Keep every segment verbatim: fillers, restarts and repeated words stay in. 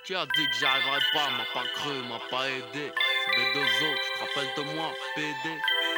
Qui a dit que j'y arriverais pas, m'a pas cru, m'a pas aidé. C'est B deux O, tu te rappelles de moi, P D.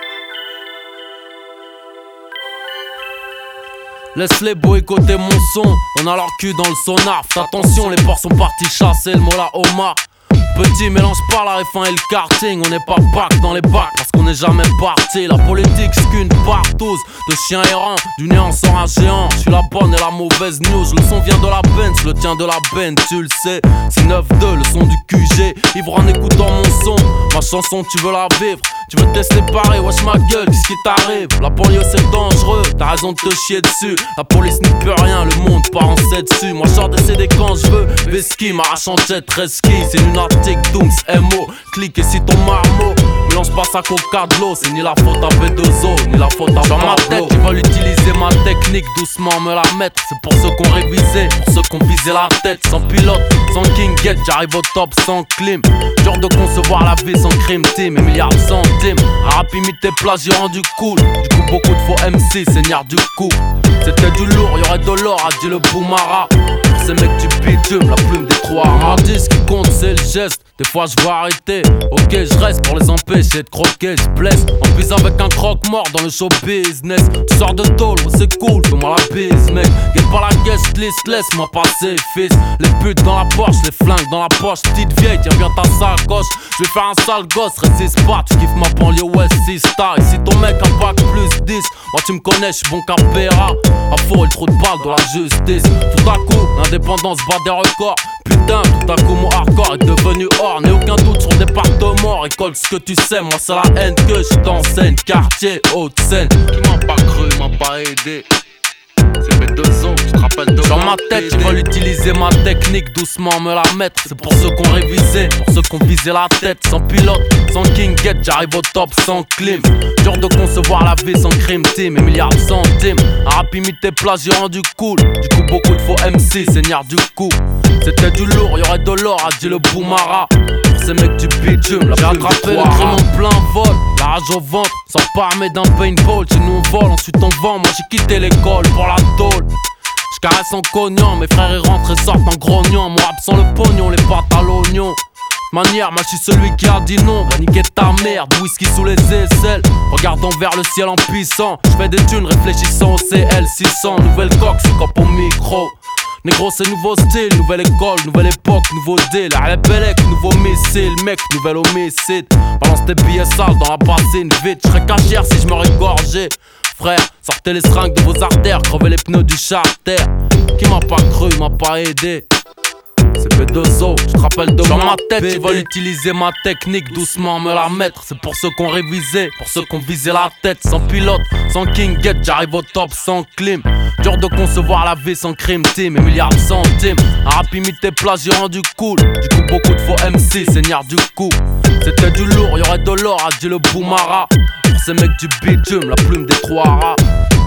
Laisse-les boycotter mon son, on a leur cul dans le sonar. Fais attention, les porcs sont partis chasser le mola Omar. Petit mélange pas la F un et le karting. On n'est pas back dans les bacs parce qu'on n'est jamais parti. La politique c'est qu'une partouze de chiens errants. Du néant sort un géant. Je suis la bonne et la mauvaise news. Le son vient de la Benz, le tien de la Benz, tu le sais. C'est neuf deux, le son du Q G. Ivre en écoutant mon son. Ma chanson tu veux la vivre. Tu veux te laisser séparer, wesh ma gueule, qu'est-ce qui t'arrive? La banlieue c'est dangereux, t'as raison de te chier dessus. La police n'y peut rien, le monde part en sept dessus. Moi j'sors des C D quand j'veux, Veski, m'arrachant jet, Reski. C'est lunatique, Dooms, M O, clique et si ton marmot. Mélange pas ça coca de l'eau, c'est ni la faute à B deux O, ni la faute à dans ma tête, ils veulent utiliser ma technique, doucement me la mettre. C'est pour ceux qu'on révisé, pour ceux qu'on visé la tête. Sans pilote, sans king get, j'arrive au top sans clim. Dur de concevoir la vie sans crime team, et milliards de centimes. Un rap imité plage, j'ai rendu cool. Du coup beaucoup de faux M C, seigneur du coup. C'était du lourd, y'aurait de l'or, a dit le Boumara. Pour ces mecs du bitume, la plume des trois rats. Ce qui compte c'est le geste, des fois je vais arrêter. Ok je reste pour les empêcher de croquer, je blesse. En plus avec un croque-mort dans le show business. Tu sors de tôle, oh, c'est cool, fais-moi la bise mec. Guette pas la guest list, laisse-moi passer fils. Les putes dans la poche, les flingues dans la poche. Petite vieille, tiens bien ta sacoche. Je vais faire un sale gosse, résiste pas. Tu kiffes ma banlieue West six star. Et si ton mec a bac plus dix, moi tu me connais, j'suis bon capéra. A faux, le trou de balle dans la justice. Tout à coup, l'indépendance bat des records. Putain, tout à coup mon hardcore est devenu hors. N'ai aucun doute sur le département. Récolte ce que tu sais, moi c'est la haine que je t'enseigne. Quartier, Haute-Seine. Qui m'a pas cru, m'a pas aidé. C'est mes deux os, tu te rappelles de dans ma tête, ils veulent utiliser ma technique, doucement me la mettre. C'est pour ceux qu'on révisé, pour ceux qu'on visé la tête. Sans pilote, sans king get, j'arrive au top sans clim. Dur de concevoir la vie sans crime team, et milliards de centimes. Un rap imité plage, j'ai rendu cool. Du coup beaucoup de faux M C, seigneur du coup. C'était du lourd, y'aurait de l'or, a dit le Boumara. Pour ces mecs du bitume, la j'ai attrapé le crime en plein vol. La rage au ventre, sors pas armé d'un paintball. Chez nous on vole, ensuite on vend, moi j'ai quitté l'école pour la tôle. J'caresse en cognant, mes frères ils rentrent et sortent en grognant. Mon rap sans le pognon, les pâtes à l'oignon. Manière, moi je suis celui qui a dit non. Va niquer ta merde, whisky sous les aisselles. Regardons vers le ciel en puissant. J'fais des thunes réfléchissant au C L six cents. Nouvelle coque, c'est cop au micro. Négro c'est nouveau style, nouvelle école, nouvelle époque, nouveau deal. Arrête Bellec, nouveau missile, mec, nouvel homicide. Balance tes billets sales dans la bassine, vite. J'serais cachère si j'me régorgeais. Frère, sortez les seringues de vos artères, crevez les pneus du charter. Qui m'a pas cru, m'a pas aidé. C'est B deux O, tu te rappelles de dans ma tête, ils veulent utiliser ma technique, doucement me la mettre. C'est pour ceux qu'on révisé, pour ceux qu'on visé la tête. Sans pilote, sans king get, j'arrive au top sans clim. Dur de concevoir la vie sans crime team, et milliards de centimes. Un rap imité plage, j'ai rendu cool. Du coup beaucoup de faux M C, seigneur du coup. C'était du lourd, y'aurait de l'or, a dit le Boumara. Pour ces mecs du bitume, la plume des trois rats.